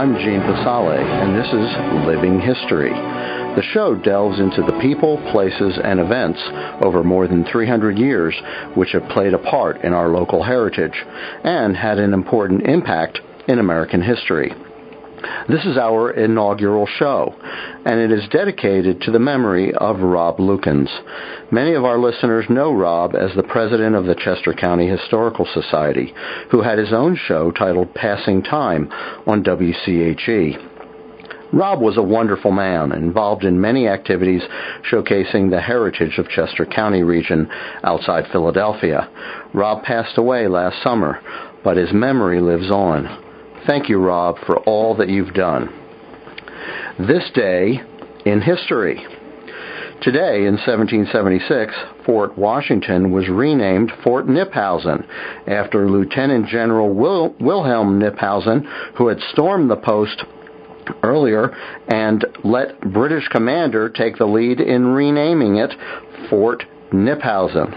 I'm Gene Pasale, and this is Living History. The show delves into the people, places, and events over more than 300 years which have played a part in our local heritage and had an important impact in American history. This is our inaugural show, and it is dedicated to the memory of Rob Lukens. Many of our listeners know Rob as the president of the Chester County Historical Society, who had his own show titled Passing Time on WCHE. Rob was a wonderful man, involved in many activities showcasing the heritage of Chester County region outside Philadelphia. Rob passed away last summer, but his memory lives on. Thank you, Rob, for all that you've done. This day in history. Today, in 1776, Fort Washington was renamed Fort Kniphausen after Lieutenant General Wilhelm Kniphausen, who had stormed the post earlier and let British commander take the lead in renaming it Fort Kniphausen.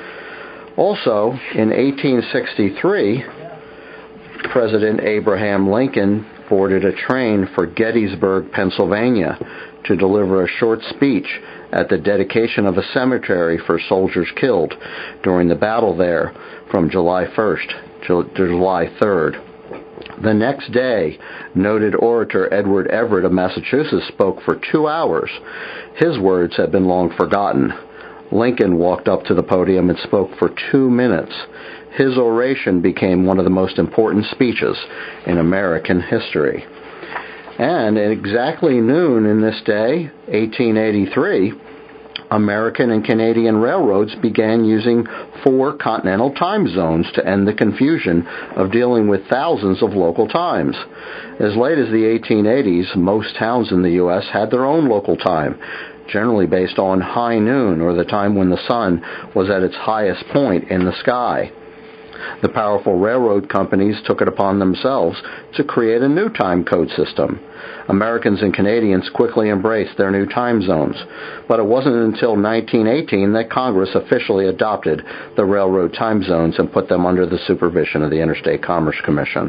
Also, in 1863, President Abraham Lincoln boarded a train for Gettysburg, Pennsylvania, to deliver a short speech at the dedication of a cemetery for soldiers killed during the battle there from July 1st to July 3rd. The next day, noted orator Edward Everett of Massachusetts spoke for 2 hours. His words had been long forgotten. Lincoln walked up to the podium and spoke for 2 minutes. His oration became one of the most important speeches in American history. And at exactly noon in this day, 1883, American and Canadian railroads began using 4 continental time zones to end the confusion of dealing with thousands of local times. As late as the 1880s, most towns in the U.S. had their own local time, generally based on high noon, or the time when the sun was at its highest point in the sky. The powerful railroad companies took it upon themselves to create a new time code system. Americans and Canadians quickly embraced their new time zones, but it wasn't until 1918 that Congress officially adopted the railroad time zones and put them under the supervision of the Interstate Commerce Commission.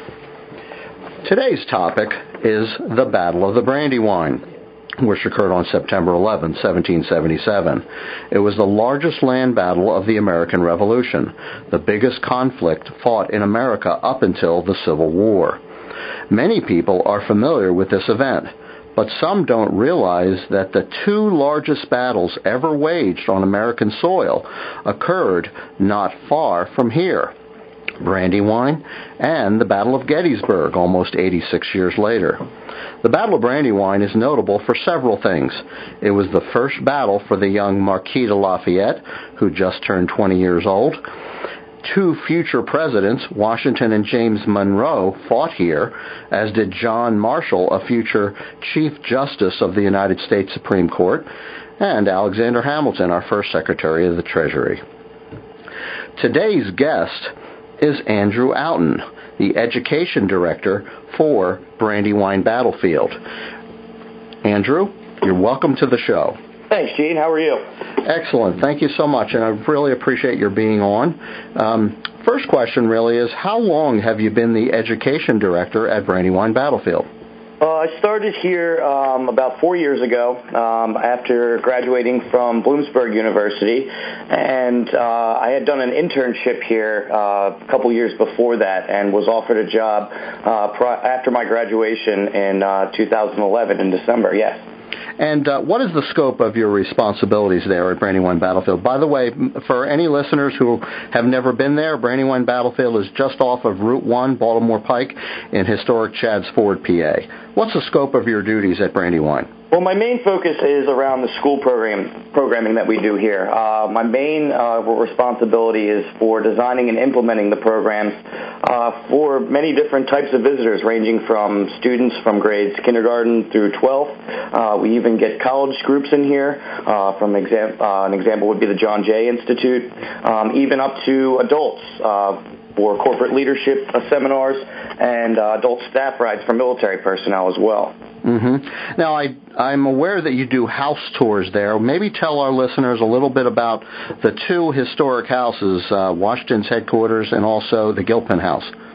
Today's topic is the Battle of the Brandywine, which occurred on September 11, 1777. It was the largest land battle of the American Revolution, the biggest conflict fought in America up until the Civil War. Many people are familiar with this event, but some don't realize that the 2 largest battles ever waged on American soil occurred not far from here: Brandywine and the Battle of Gettysburg, almost 86 years later. The Battle of Brandywine is notable for several things. It was the first battle for the young Marquis de Lafayette, who just turned 20 years old. 2 future presidents, Washington and James Monroe, fought here, as did John Marshall, a future Chief Justice of the United States Supreme Court, and Alexander Hamilton, our first Secretary of the Treasury. Today's guest is Andrew Oughton, the Education Director for Brandywine Battlefield. Andrew, you're welcome to the show. Thanks, Gene. How are you? Excellent. Thank you so much, and I really appreciate your being on. First question really is, how long have you been the Education Director at Brandywine Battlefield? I started here about 4 years ago after graduating from Bloomsburg University, and I had done an internship here a couple years before that and was offered a job after my graduation in 2011 in December, yes. And what is the scope of your responsibilities there at Brandywine Battlefield? By the way, for any listeners who have never been there, Brandywine Battlefield is just off of Route 1, Baltimore Pike, in historic Chadds Ford, PA. What's the scope of your duties at Brandywine? Well, my main focus is around the school programming that we do here. My main responsibility is for designing and implementing the programs for many different types of visitors, ranging from students from grades kindergarten through 12th. We even get college groups in here. An example would be the John Jay Institute, even up to adults for corporate leadership seminars and adult staff rides for military personnel as well. Mm-hmm. Now, I'm aware that you do house tours there. Maybe tell our listeners a little bit about the 2 historic houses, Washington's headquarters and also the Gilpin House.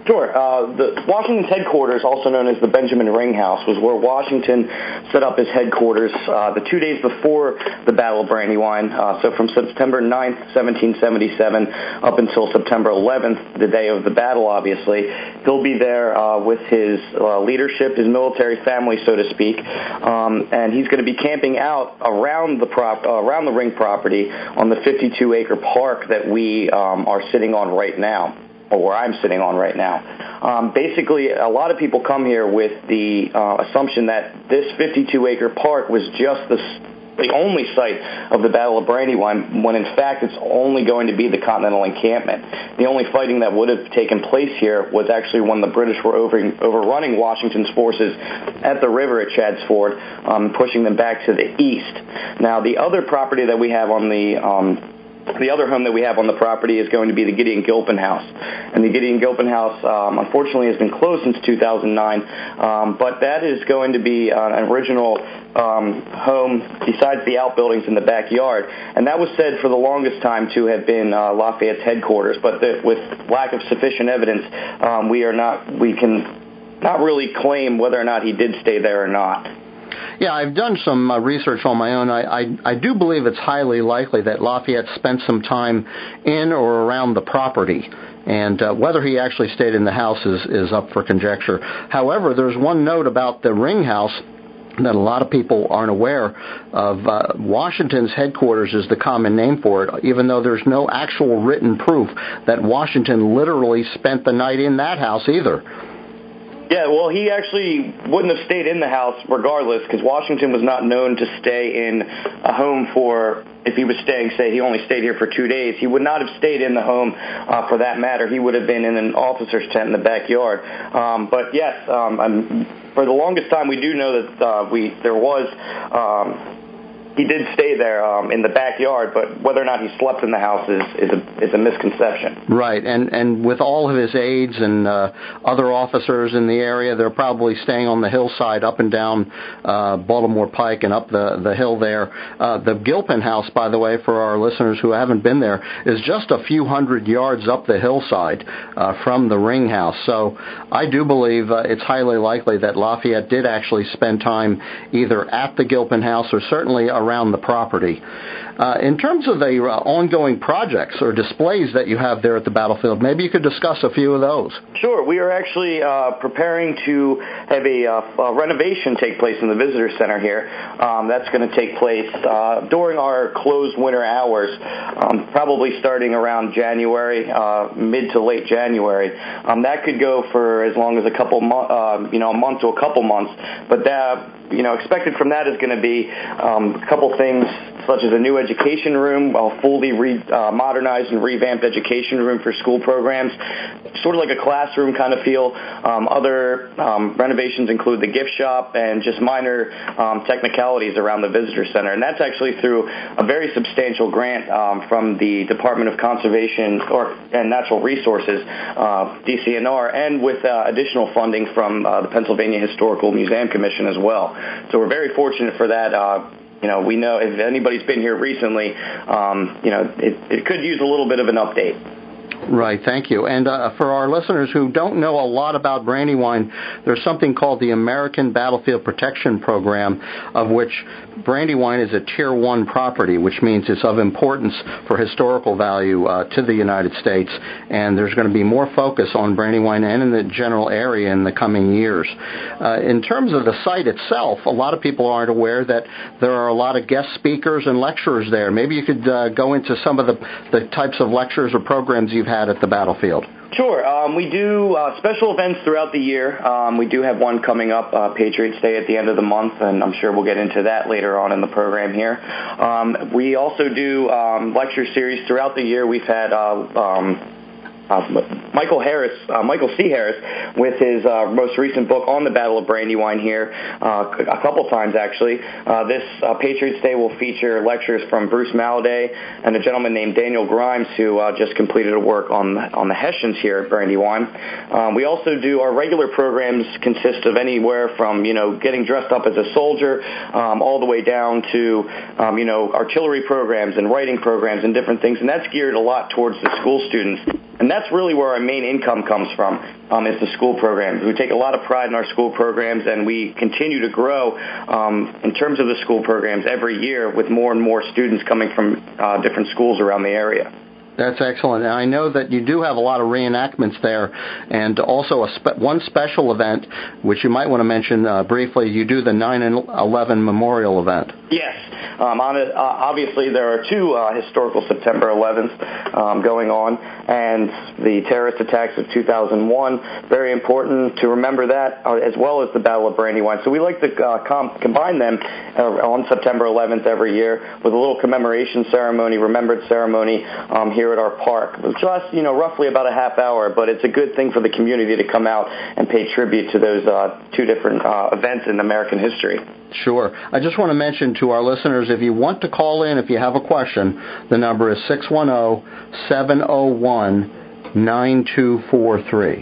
Sure. The Washington's headquarters, also known as the Benjamin Ring House, was where Washington set up his headquarters the 2 days before the Battle of Brandywine. So from September 9th, 1777, up until September 11th, the day of the battle, obviously. He'll be there with his leadership, his military family, so to speak, and he's going to be camping out around the ring property on the 52-acre park that we are sitting on right now, or where I'm sitting on right now. Basically, a lot of people come here with the assumption that this 52-acre park was just the only site of the Battle of Brandywine, when in fact it's only going to be the Continental Encampment. The only fighting that would have taken place here was actually when the British were overrunning Washington's forces at the river at Chadds Ford, pushing them back to the east. Now, the other property that we have on the other home that we have on the property is going to be the Gideon Gilpin House. And the Gideon Gilpin House, unfortunately, has been closed since 2009, but that is going to be an original home besides the outbuildings in the backyard. And that was said for the longest time to have been Lafayette's headquarters, but with lack of sufficient evidence, we can not really claim whether or not he did stay there or not. Yeah, I've done some research on my own. I do believe it's highly likely that Lafayette spent some time in or around the property, and whether he actually stayed in the house is up for conjecture. However, there's one note about the Ring House that a lot of people aren't aware of. Washington's headquarters is the common name for it, even though there's no actual written proof that Washington literally spent the night in that house either. Yeah, well, he actually wouldn't have stayed in the house regardless, because Washington was not known to stay in a home if he was staying, say, he only stayed here for 2 days. He would not have stayed in the home for that matter. He would have been in an officer's tent in the backyard. But yes, for the longest time, we do know that he did stay there in the backyard, but whether or not he slept in the house is a misconception. Right, and with all of his aides and other officers in the area, they're probably staying on the hillside up and down Baltimore Pike and up the hill there. The Gilpin House, by the way, for our listeners who haven't been there, is just a few hundred yards up the hillside from the Ring House. So I do believe it's highly likely that Lafayette did actually spend time either at the Gilpin House or certainly around the property. In terms of the ongoing projects or displays that you have there at the battlefield, maybe you could discuss a few of those. Sure. We are actually preparing to have a renovation take place in the visitor center here. That's going to take place during our closed winter hours, probably starting around January, mid to late January. That could go for as long as a month to a couple months. But expected from that is going to be a couple things such as a new education room, a fully modernized and revamped education room for school programs, sort of like a classroom kind of feel. Other renovations include the gift shop and just minor technicalities around the visitor center. And that's actually through a very substantial grant from the Department of Conservation and Natural Resources, DCNR, and with additional funding from the Pennsylvania Historical Museum Commission as well. So we're very fortunate for that. We know if anybody's been here recently, it could use a little bit of an update. Right, thank you. And for our listeners who don't know a lot about Brandywine, there's something called the American Battlefield Protection Program, of which Brandywine is a Tier 1 property, which means it's of importance for historical value to the United States. And there's going to be more focus on Brandywine and in the general area in the coming years. In terms of the site itself, a lot of people aren't aware that there are a lot of guest speakers and lecturers there. Maybe you could go into some of the types of lectures or programs you've had at the battlefield. Sure. We do special events throughout the year. We do have one coming up, Patriots Day at the end of the month, and I'm sure we'll get into that later on in the program here. We also do lecture series throughout the year. We've had Michael C. Harris with his most recent book on the Battle of Brandywine here a couple times, actually. This Patriots Day will feature lectures from Bruce Maladay and a gentleman named Daniel Grimes, who just completed a work on the Hessians here at Brandywine. We also do our regular programs consist of anywhere from, getting dressed up as a soldier all the way down to, artillery programs and writing programs and different things, and that's geared a lot towards the school students. And that's really where our main income comes from, is the school programs. We take a lot of pride in our school programs, and we continue to grow in terms of the school programs every year with more and more students coming from different schools around the area. That's excellent. And I know that you do have a lot of reenactments there, and also one special event, which you might want to mention briefly. You do the 9/11 Memorial event. Yes. Obviously, there are two historical September 11th going on, and the terrorist attacks of 2001. Very important to remember that, as well as the Battle of Brandywine. So we like to combine them on September 11th every year with a little commemoration ceremony, remembrance ceremony here at our park. Which lasts, roughly about a half hour, but it's a good thing for the community to come out and pay tribute to those two different events in American history. Sure. I just want to mention to our listeners, if you want to call in, if you have a question, the number is 610-701-9243.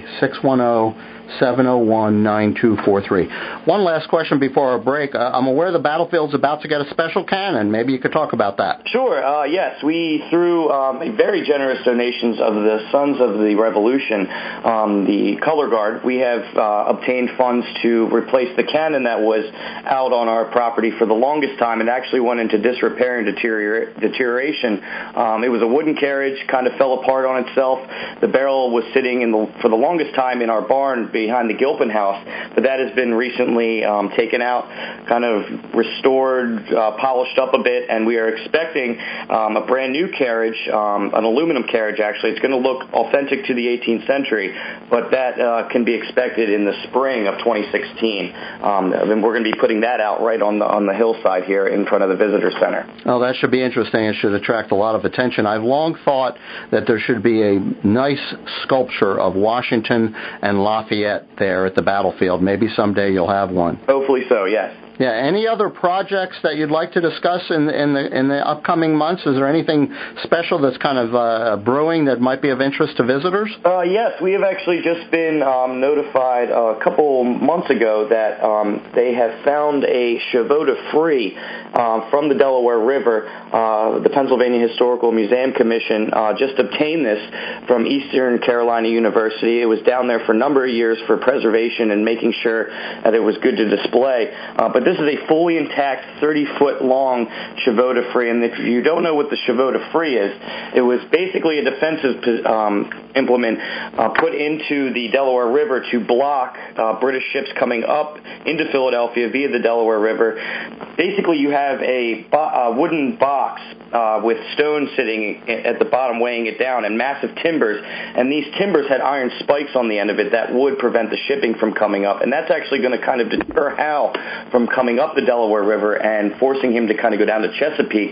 610-701-9243. One last question before our break. I'm aware the Battlefield's about to get a special cannon. Maybe you could talk about that. Sure. Yes, we, through very generous donations of the Sons of the Revolution, the Color Guard, we have obtained funds to replace the cannon that was out on our property for the longest time. It actually went into disrepair and deterioration. It was a wooden carriage, kind of fell apart on itself. The barrel was sitting for the longest time in our barn behind the Gilpin house, but that has been recently taken out, kind of restored, polished up a bit, and we are expecting a brand new carriage, an aluminum carriage actually. It's going to look authentic to the 18th century, but that can be expected in the spring of 2016. And we're going to be putting that out right on the hillside here in front of the visitor center. Oh, that should be interesting. It should attract a lot of attention. I've long thought that there should be a nice sculpture of Washington and Lafayette there at the battlefield. Maybe someday you'll have one. Hopefully so, yes. Yeah. Any other projects that you'd like to discuss in the upcoming months? Is there anything special that's kind of brewing that might be of interest to visitors? Yes, we have actually just been notified a couple months ago that they have found a Shavota Free from the Delaware River. The Pennsylvania Historical Museum Commission just obtained this from Eastern Carolina University. It was down there for a number of years for preservation and making sure that it was good to display. But this is a fully intact 30-foot long Shavota Free, and if you don't know what the Shavota Free is, it was basically a defensive implement put into the Delaware River to block British ships coming up into Philadelphia via the Delaware River. Basically, you have a wooden box with stones sitting at the bottom weighing it down and massive timbers, and these timbers had iron spikes on the end of it that would prevent the shipping from coming up, and that's actually going to kind of deter Hal from coming up the Delaware River and forcing him to kind of go down to Chesapeake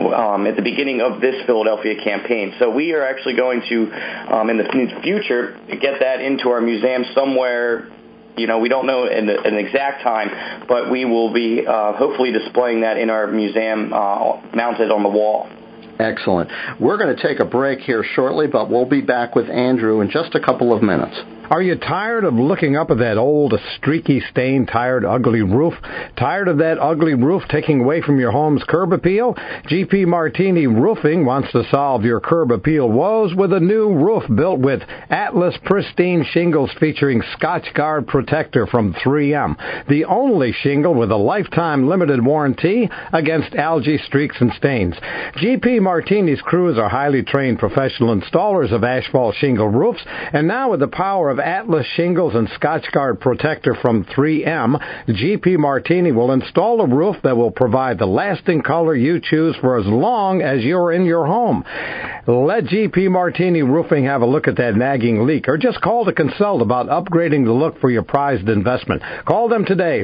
at the beginning of this Philadelphia campaign. So we are actually going to, in the future, get that into our museum somewhere. We don't know an exact time, but we will be hopefully displaying that in our museum mounted on the wall. Excellent. We're going to take a break here shortly, but we'll be back with Andrew in just a couple of minutes. Are you tired of looking up at that old, streaky, stained, tired, ugly roof? Tired of that ugly roof taking away from your home's curb appeal? GP Martini Roofing wants to solve your curb appeal woes with a new roof built with Atlas Pristine shingles featuring Scotchgard Protector from 3M, the only shingle with a lifetime limited warranty against algae, streaks, and stains. GP Martini's crews are highly trained professional installers of asphalt shingle roofs, and now with the power of Atlas shingles and Scotchgard Protector from 3M, GP Martini will install a roof that will provide the lasting color you choose for as long as you're in your home. Let GP Martini Roofing have a look at that nagging leak, or just call to consult about upgrading the look for your prized investment. Call them today,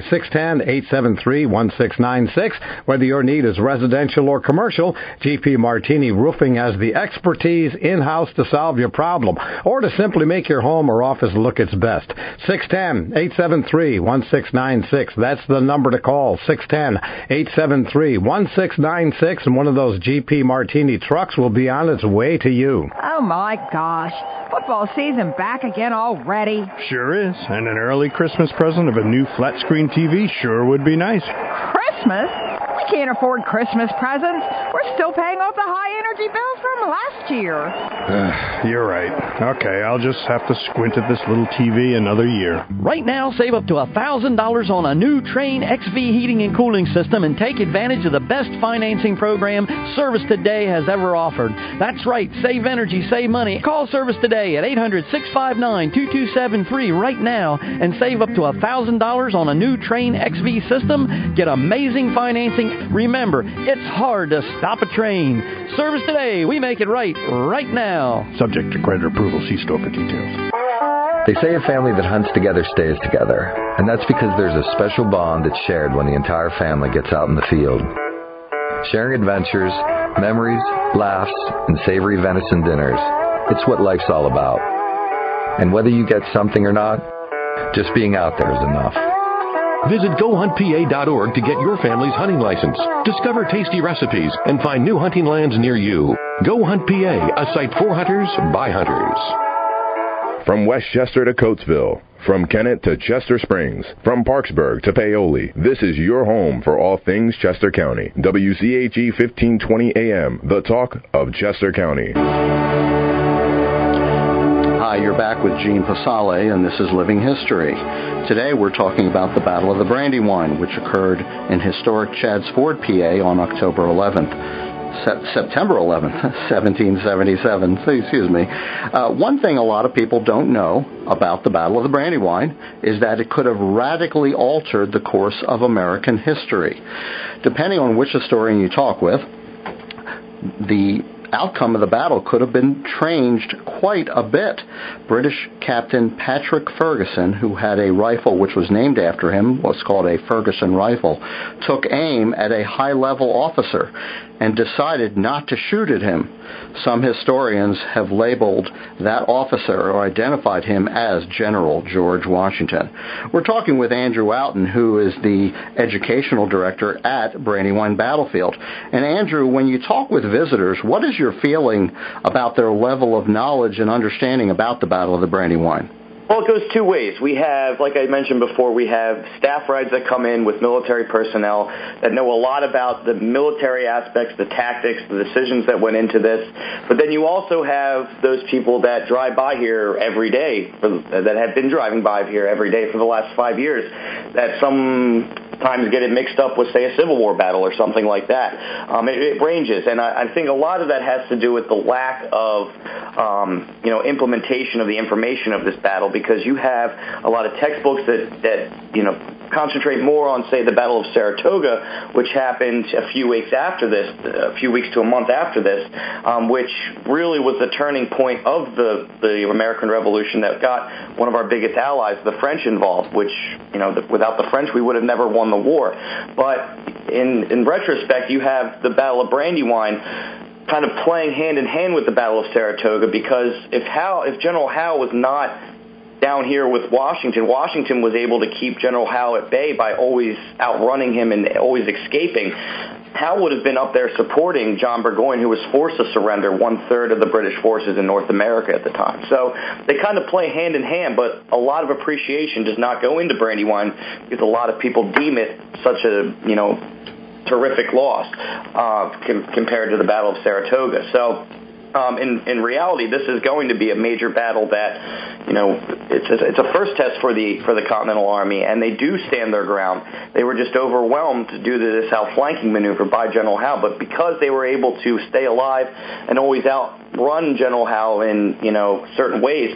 610-873-1696. Whether your need is residential or commercial, GP Martini Roofing has the expertise in-house to solve your problem, or to simply make your home or office look its best. 610-873-1696. That's the number to call, 610-873-1696, and one of those GP Martini trucks will be on its way to you. Oh, my gosh. Football season back again already. Sure is. And an early Christmas present of a new flat-screen TV sure would be nice. Christmas? We can't afford Christmas presents. We're still paying off the high energy bills from last year. You're right. Okay, I'll just have to squint at this little TV another year. Right now, save up to $1,000 on a new Trane XV heating and cooling system and take advantage of the best financing program Service Today has ever offered. That's right, save energy, save money. Call Service Today at 800-659-2273 right now and save up to $1,000 on a new Trane XV system. Get amazing financing. Remember, it's hard to stop a train. Service Today, we make it right now. Subject to credit approval. See store for details. They say a family that hunts together stays together, and that's because there's a special bond that's shared when the entire family gets out in the field. Sharing adventures, memories, laughs, and savory venison dinners. It's what life's all about. And whether you get something or not, just being out there is enough. Visit GoHuntPA.org to get your family's hunting license. Discover tasty recipes and find new hunting lands near you. Go Hunt PA, a site for hunters by hunters. From Westchester to Coatesville, from Kennett to Chester Springs, from Parksburg to Paoli, this is your home for all things Chester County. WCHE 1520 AM, the talk of Chester County. Hi, you're back with Gene Pasale, and this is Living History. Today we're talking about the Battle of the Brandywine, which occurred in historic Chadds Ford, PA on October 11th. September 11th, 1777. Excuse me. One thing a lot of people don't know about the Battle of the Brandywine is that it could have radically altered the course of American history. Depending on which historian you talk with, the outcome of the battle could have been changed quite a bit. British Captain Patrick Ferguson, who had a rifle which was named after him, what's called a Ferguson rifle, took aim at a high-level officer and decided not to shoot at him. Some historians have labeled that officer or identified him as General George Washington. We're talking with Andrew Oughton, who is the educational director at Brandywine Battlefield. And Andrew, when you talk with visitors, what is your feeling about their level of knowledge and understanding about the Battle of the Brandywine? Well, it goes two ways. We have, like I mentioned before, we have staff rides that come in with military personnel that know a lot about the military aspects, the tactics, the decisions that went into this. But then you also have those people that drive by here every day, that have been driving by here every day for the last 5 years, that sometimes get it mixed up with, say, a Civil War battle or something like that. It ranges, and I think a lot of that has to do with the lack of implementation of the information of this battle, because you have a lot of textbooks that concentrate more on, say, the Battle of Saratoga, which happened a few weeks after this, a few weeks to a month after this, which really was the turning point of the American Revolution that got one of our biggest allies, the French, involved, which, without the French, we would have never won the war. But in retrospect, you have the Battle of Brandywine kind of playing hand in hand with the Battle of Saratoga, because if General Howe was not down here with Washington was able to keep General Howe at bay by always outrunning him and always escaping. Howe would have been up there supporting John Burgoyne, who was forced to surrender 1/3 of the British forces in North America at the time. So they kind of play hand in hand, but a lot of appreciation does not go into Brandywine because a lot of people deem it such a, terrific loss compared to the Battle of Saratoga. So in reality, this is going to be a major battle that, it's a first test for the Continental Army, and they do stand their ground. They were just overwhelmed due to this outflanking maneuver by General Howe, but because they were able to stay alive and always outrun General Howe in, certain ways,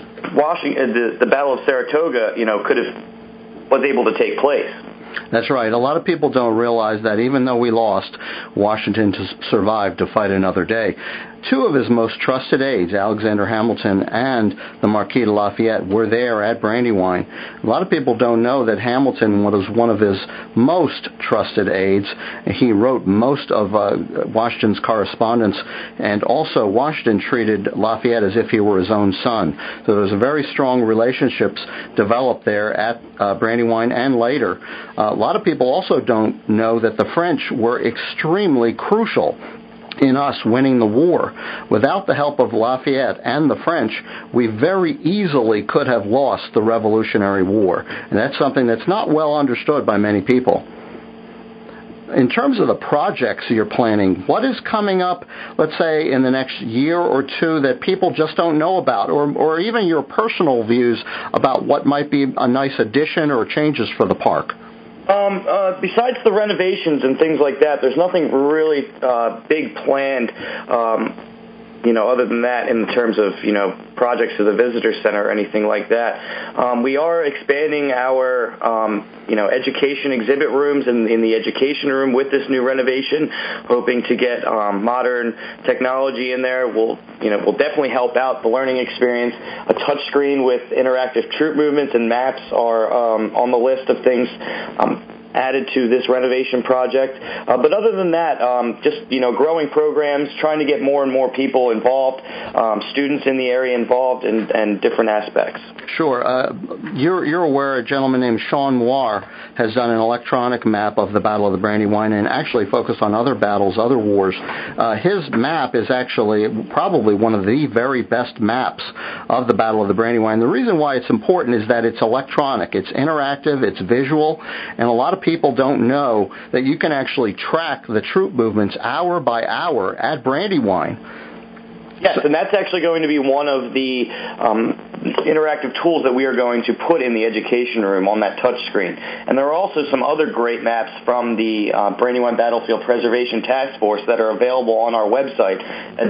the Battle of Saratoga, was able to take place. That's right. A lot of people don't realize that even though we lost, Washington survived to fight another day. Two of his most trusted aides, Alexander Hamilton and the Marquis de Lafayette, were there at Brandywine. A lot of people don't know that Hamilton was one of his most trusted aides. He wrote most of Washington's correspondence, and also Washington treated Lafayette as if he were his own son. So there was a very strong relationships developed there at Brandywine and later. A lot of people also don't know that the French were extremely crucial in us winning the war. Without the help of Lafayette and the French, we very easily could have lost the Revolutionary War. And that's something that's not well understood by many people. In terms of the projects you're planning, what is coming up, let's say, in the next year or two that people just don't know about, or even your personal views about what might be a nice addition or changes for the park? Besides the renovations and things like that, there's nothing really big planned, other than that in terms of, projects to the visitor center or anything like that. We are expanding our, education exhibit rooms in the education room with this new renovation, hoping to get modern technology in there. Will definitely help out the learning experience. A touch screen with interactive troop movements and maps are on the list of things added to this renovation project. But other than that, just, growing programs, trying to get more and more people involved, students in the area involved and different aspects. Sure. You're aware a gentleman named Sean Moir has done an electronic map of the Battle of the Brandywine and actually focused on other battles, other wars. His map is actually probably one of the very best maps of the Battle of the Brandywine. The reason why it's important is that it's electronic, it's interactive, it's visual, and a lot of people don't know that you can actually track the troop movements hour by hour at Brandywine. Yes, and that's actually going to be one of the interactive tools that we are going to put in the education room on that touch screen. And there are also some other great maps from the Brandywine Battlefield Preservation Task Force that are available on our website at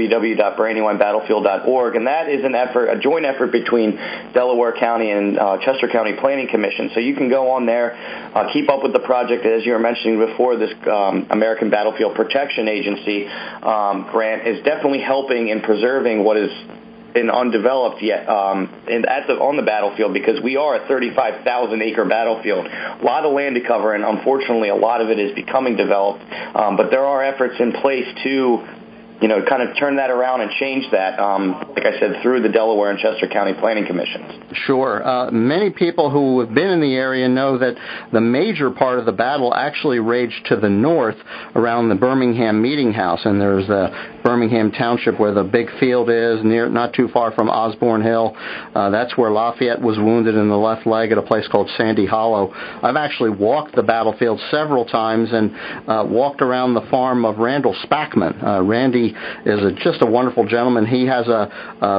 www.brandywinebattlefield.org. And that is a joint effort between Delaware County and Chester County Planning Commission. So you can go on there, keep up with the project. As you were mentioning before, this American Battlefield Protection Agency grant is definitely helping in preserving what has been undeveloped yet on the battlefield, because we are a 35,000-acre battlefield. A lot of land to cover, and unfortunately a lot of it is becoming developed. But there are efforts in place to kind of turn that around and change that, like I said, through the Delaware and Chester County Planning Commissions. Sure. Many people who have been in the area know that the major part of the battle actually raged to the north around the Birmingham Meeting House, and there's the Birmingham Township where the big field is, not too far from Osborne Hill. That's where Lafayette was wounded in the left leg at a place called Sandy Hollow. I've actually walked the battlefield several times and walked around the farm of Randall Spackman. Randy is just a wonderful gentleman. He has a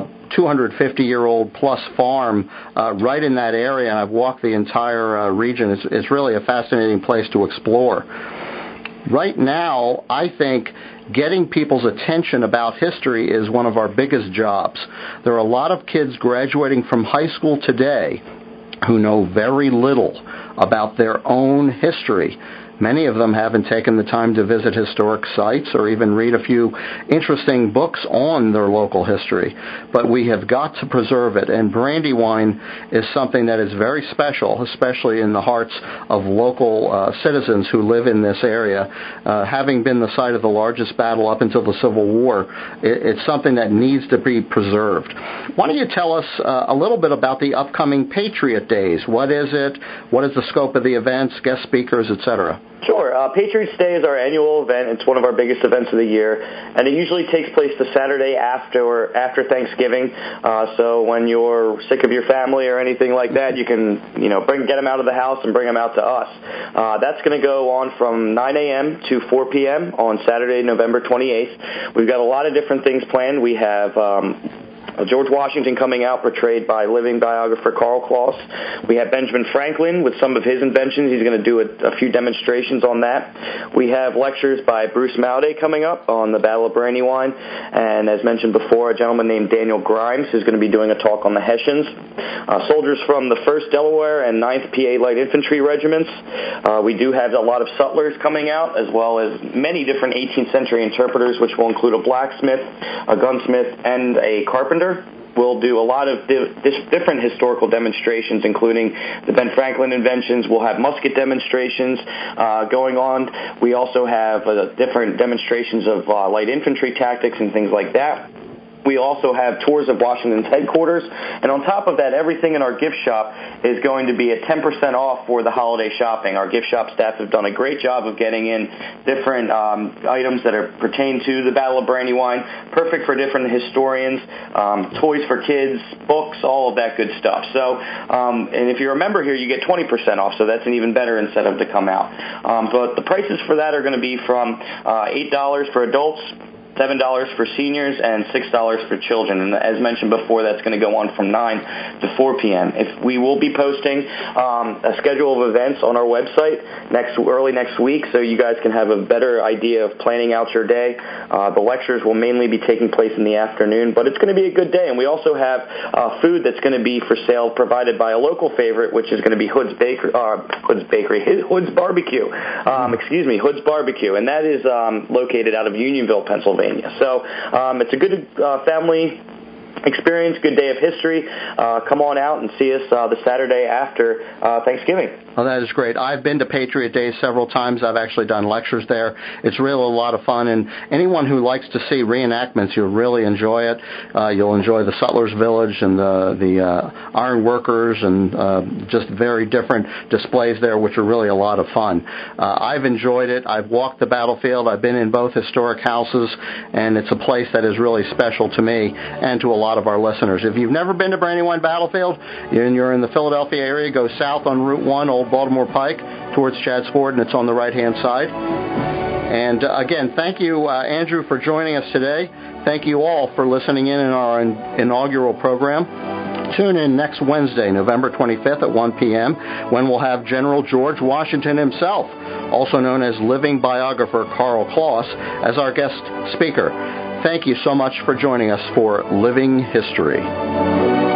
250-year-old plus farm right in that area, and I've walked the entire region. It's really a fascinating place to explore. Right now, I think getting people's attention about history is one of our biggest jobs. There are a lot of kids graduating from high school today who know very little about their own history. Many of them haven't taken the time to visit historic sites or even read a few interesting books on their local history. But we have got to preserve it, and Brandywine is something that is very special, especially in the hearts of local citizens who live in this area. Having been the site of the largest battle up until the Civil War, it's something that needs to be preserved. Why don't you tell us a little bit about the upcoming Patriot Days? What is it? What is the scope of the events, guest speakers, etc.? Sure. Patriots Day is our annual event. It's one of our biggest events of the year, and it usually takes place the Saturday after Thanksgiving. So when you're sick of your family or anything like that, you can get them out of the house and bring them out to us. That's going to go on from 9 a.m. to 4 p.m. on Saturday, November 28th. We've got a lot of different things planned. We have George Washington coming out, portrayed by living biographer Carl Claus. We have Benjamin Franklin with some of his inventions. He's going to do a few demonstrations on that. We have lectures by Bruce Mauday coming up on the Battle of Brandywine. And as mentioned before, a gentleman named Daniel Grimes who's going to be doing a talk on the Hessians. Soldiers from the 1st Delaware and 9th PA Light Infantry Regiments. We do have a lot of sutlers coming out, as well as many different 18th century interpreters, which will include a blacksmith, a gunsmith, and a carpenter. We'll do a lot of different historical demonstrations, including the Ben Franklin inventions. We'll have musket demonstrations going on. We also have different demonstrations of light infantry tactics and things like that. We also have tours of Washington's headquarters, and on top of that, everything in our gift shop is going to be at 10% off for the holiday shopping. Our gift shop staff have done a great job of getting in different items that pertain to the Battle of Brandywine, perfect for different historians, toys for kids, books, all of that good stuff. So, and if you're a member here, you get 20% off, so that's an even better incentive to come out. But the prices for that are going to be from $8 for adults, $7 for seniors, and $6 for children. And as mentioned before, that's going to go on from 9 to 4 p.m. We will be posting a schedule of events on our website early next week, so you guys can have a better idea of planning out your day. The lectures will mainly be taking place in the afternoon, but it's going to be a good day. And we also have food that's going to be for sale provided by a local favorite, which is going to be Hood's Barbecue. Hood's Barbecue, and that is located out of Unionville, Pennsylvania. So it's a good family experience, good day of history. Come on out and see us the Saturday after Thanksgiving. Oh, that is great. I've been to Patriot Day several times. I've actually done lectures there. It's really a lot of fun, and anyone who likes to see reenactments, you'll really enjoy it. You'll enjoy the Sutlers Village and the Iron Workers and just very different displays there, which are really a lot of fun. I've enjoyed it. I've walked the battlefield. I've been in both historic houses, and it's a place that is really special to me and to a lot of our listeners. If you've never been to Brandywine Battlefield and you're in the Philadelphia area, go south on Route 1, Old Baltimore Pike, towards Chadds Ford, and it's on the right-hand side. And again, thank you, Andrew, for joining us today. Thank you all for listening in our inaugural program. Tune in next Wednesday, November 25th at 1 p.m., when we'll have General George Washington himself, also known as living biographer Carl Kloss, as our guest speaker. Thank you so much for joining us for Living History.